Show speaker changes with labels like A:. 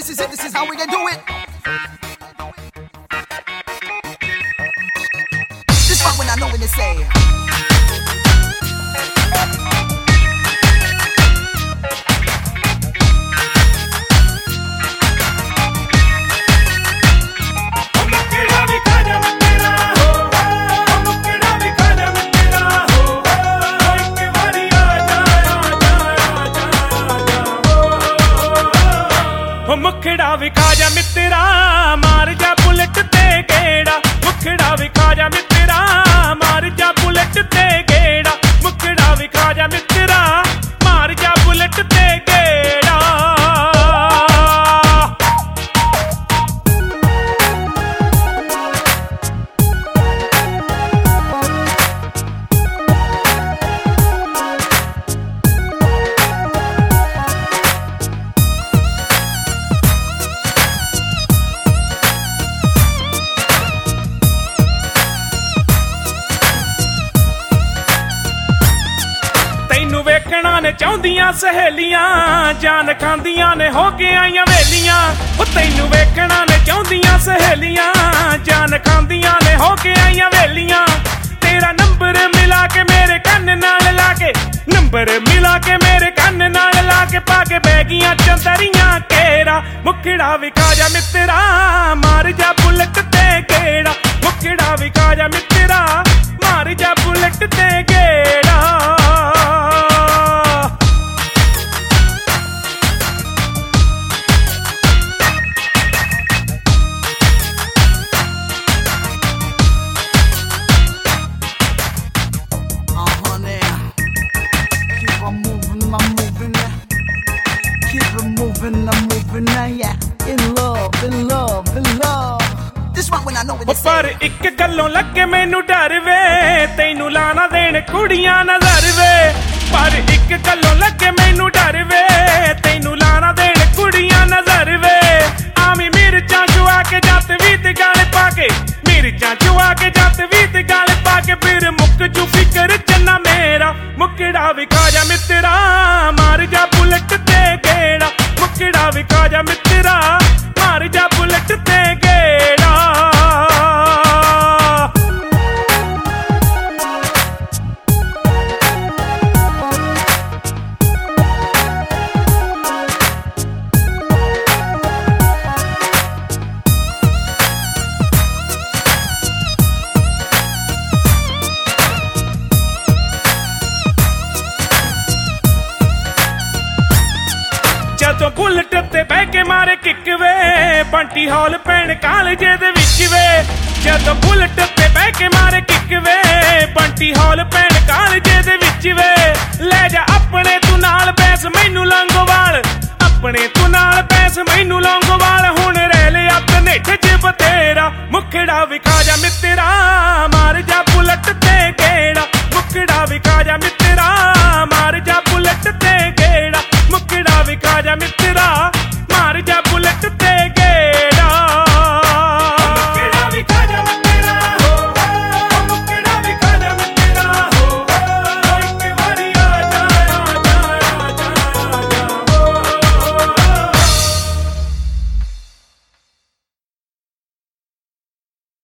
A: this is it, this is how we gonna do it. This one when I know when they say
B: मुखड़ा विखा जा मित्रा मार जा bullet ते गेड़ा मुखड़ा विखा जा मित्रा मार जा बुलेट ते गेड़ा मुखड़ा विखा जा मित्रा मार जा बुलेट ते गेड़ा ਵੇਖਣਾ ਨੇ ਚਾਹੁੰਦੀਆਂ ਸਹੇਲੀਆਂ ਜਾਨ ਖਾਂਦੀਆਂ ਨੇ ਹੋ ਕੇ ਆਈਆਂ ਵੇਲੀਆਂ ਉਹ ਤੈਨੂੰ ਵੇਖਣਾ ਨੇ ਚਾਹੁੰਦੀਆਂ ਸਹੇਲੀਆਂ ਜਾਨ ਖਾਂਦੀਆਂ ਨੇ ਹੋ ਕੇ ਆਈਆਂ ਵੇਲੀਆਂ ਤੇਰਾ ਨੰਬਰ ਮਿਲਾ ਕੇ ਮੇਰੇ ਕੰਨ ਨਾਲ ਲਾ ਕੇ ਨੰਬਰ ਮਿਲਾ ਕੇ ਮੇਰੇ ਕੰਨ ਨਾਲ ਲਾ ਕੇ ਪਾ ਕੇ ਬਹਿ ਗਈਆਂ ਚੰਦਰੀਆਂ ਕੇਰਾ ਮੁਖੜਾ ਵਿਖਾ ਜਾ ਮਿੱਤਰਾ ਮਾਰ ਜਾ ਬੁਲਟ ਤੇ ਗੇੜਾ ਮੁਖੜਾ ਵਿਖਾ ਜਾ ਮਿੱਤਰਾ ਮਾਰ ਜਾ ਬੁਲਟ ਤੇ ਗੇੜਾ पर एक गल्लों लगे मैनू डर वे तैनू लाना देन कुड़ियां नजर वे पर एक गल्लों लगे मैनू डर वे तैनू लाना देन कुड़ियां नजर वे आमी मिर्चां चुआ के जत भी ते गाले पाके मिर्चां चुआ के जत भी ते गाले पाके फिर मुक जू फिकर चन्ना मेरा मुकड़ा विखा जा मित्रा मार जा बुलेट ते गेड़ा मुकड़ा विखा जा मित्रा मार जा बुलेट ते गेड़ा ਜਦੋਂ ਬੁਲਟ ਤੇ ਬਹਿ ਕੇ ਮਾਰੇ ਕਿੱਕ ਵੇ ਬੰਟੀ ਹਾਲ ਪੈਣ ਕਾਲਜੇ ਦੇ ਵਿੱਚ ਵੇ ਜਦੋਂ ਬੁਲਟ ਤੇ ਬਹਿ ਕੇ ਮਾਰੇ ਕਿੱਕ ਵੇ ਬੰਟੀ ਹਾਲ ਪੈਣ ਕਾਲਜੇ ਦੇ ਵਿੱਚ ਵੇ ਲੈ ਜਾ ਆਪਣੇ ਤੂੰ ਨਾਲ ਬੈਸ ਮੈਨੂੰ ਲੰਗੋਵਾਲ ਆਪਣੇ ਤੂੰ ਨਾਲ ਬੈਸ ਮੈਨੂੰ ਲੰਗੋਵਾਲ ਹੁਣ ਰਹਿ ਲਿਆ ਕਨੇਠ ਚ ਬਤੇਰਾ ਮੁਖੜਾ ਵਿਖਾ ਜਾ ਮਿੱਤਰਾ ਮਾਰ ਜਾ ਬੁਲਟ